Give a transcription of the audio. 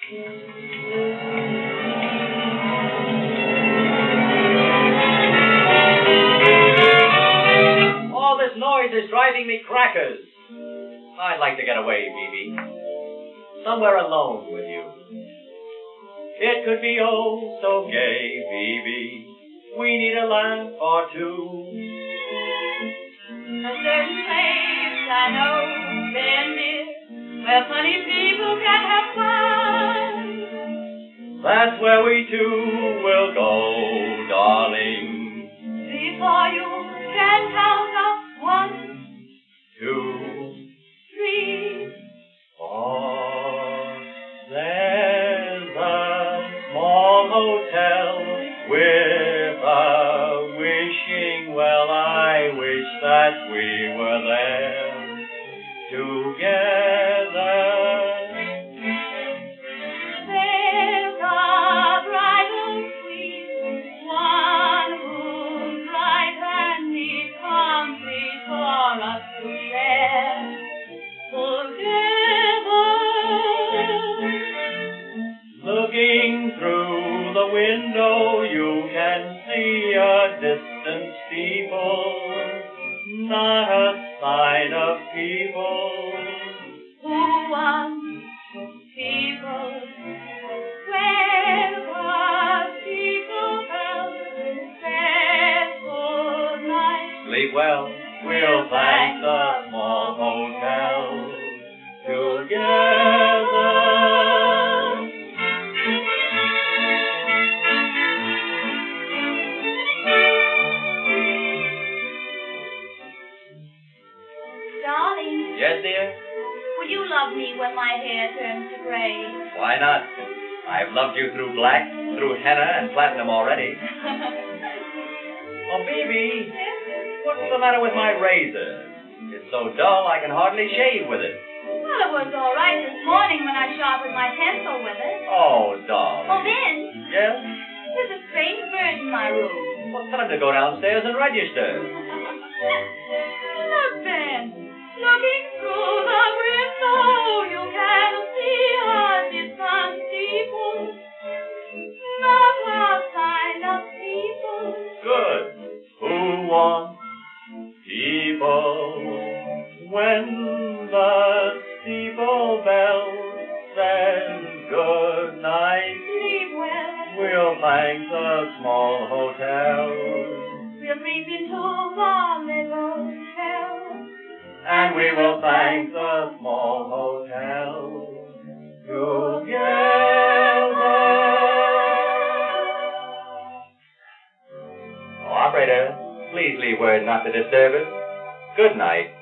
All this noise is driving me crackers. I'd like to get away, Phoebe. Somewhere alone with you. It could be oh so gay, Phoebe. We need a laugh or two. A certain place I know, very near, where funny people can have fun. That's where we two will go, darling. Before you can count up 1, 2, 3, 4. There's a small hotel with a wishing well. I wish that we were there together. there's a bridal suite, one room bright and neat, complete for us to share together. Looking through the window, you can see a distant steeple, not a sign of people. Who wants people? Where the people says good night. Sleep well, we'll thank the small hotel together. Darling, Yes, dear? will you love me when my hair turns to gray? Why not? I've loved you through black, through henna and platinum already. Oh, Phoebe, what's the matter with my razor? It's so dull I can hardly shave with it. Well, it was all right this morning when I sharpened my pencil with it. Oh, darling. Oh, Ben, Yes? there's a strange bird in my room. Well, tell him to go downstairs and register. Look, Ben, looking through the window, you can see a distant steeple, not a sign of people. Good. Who wants people when the steeple bell says good night? Sleep well. We'll thank the small hotel, We'll creep into the little shell. and we will thank the small hotel together. Oh, operator, please leave word not to disturb us. Good night.